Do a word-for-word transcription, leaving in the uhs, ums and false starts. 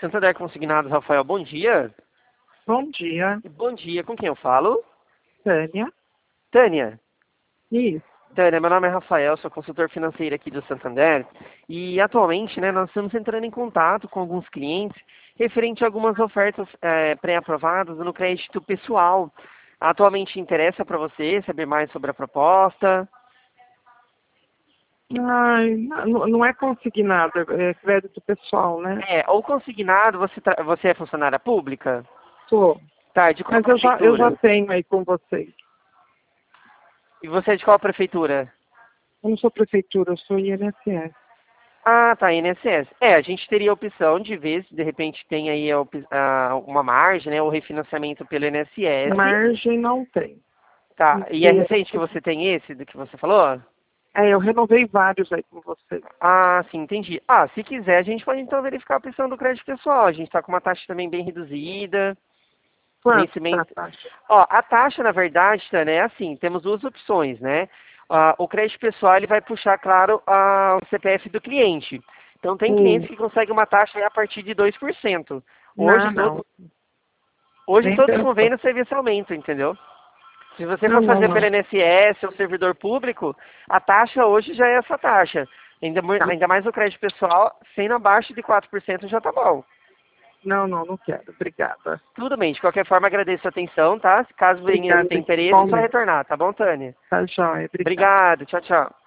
Santander Consignados, Rafael, bom dia. Bom dia, Bom dia, com quem eu falo? Tânia. Tânia. Isso. Tânia, meu nome é Rafael, sou consultor financeiro aqui do Santander e atualmente, né, nós estamos entrando em contato com alguns clientes referente a algumas ofertas é, pré-aprovadas no crédito pessoal. Atualmente interessa para você saber mais sobre a proposta? Ai, não, não é consignado, é crédito pessoal, né? É, ou consignado, você, tra- você é funcionária pública? Sou. Tá, de qual Mas eu já, eu já prefeitura? tenho aí com vocês. E você é de qual prefeitura? Eu não sou prefeitura, eu sou I N S S. Ah, tá, I N S S. É, a gente teria a opção de ver se de repente tem aí a op- a- uma margem, né, ou refinanciamento pelo I N S S. Margem não tem. Tá, e é Porque, recente que você tem esse, do que você falou? é, eu renovei vários aí com vocês. Ah, sim, entendi. Ah, se quiser, a gente pode então verificar a opção do crédito pessoal. A gente está com uma taxa também bem reduzida. Quanto tá a Vencimento. taxa? Ó, a taxa, na verdade, Tânia, é assim, temos duas opções, né? Ah, o crédito pessoal, ele vai puxar, claro, ah, o C P F do cliente. Então, tem clientes Hum. que conseguem uma taxa aí a partir de dois por cento. Hoje, Não, todo, não. hoje Nem todos os pensou. convênios têm esse aumento, entendeu? Se você Não, for não, fazer pelo não. I N S S ou servidor público, a taxa hoje já é essa taxa. Ainda, mu- Tá. ainda mais o crédito pessoal, sendo abaixo de quatro por cento já tá bom. Não, não, não quero. Obrigada. Tudo bem, de qualquer forma agradeço a atenção, tá? Caso venha Obrigada, ter interesse, é só igualmente. retornar, tá bom, Tânia? Tá joia, obrigada. Obrigado, tchau, tchau.